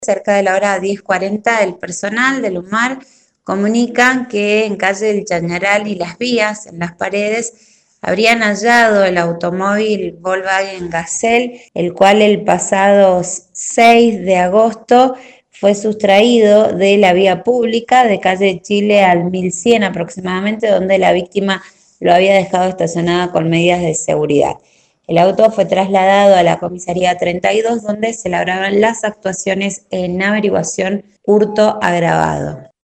Cerca de la hora 10:40, el personal del UMAR comunican que en calle del Chañaral y Las Vías, en Las Paredes, habrían hallado el automóvil Volkswagen Gazelle, el cual el pasado 6 de agosto fue sustraído de la vía pública de calle Chile al 1100 aproximadamente, donde la víctima lo había dejado estacionada con medidas de seguridad. El auto fue trasladado a la comisaría 32, donde se labraban las actuaciones en averiguación hurto agravado.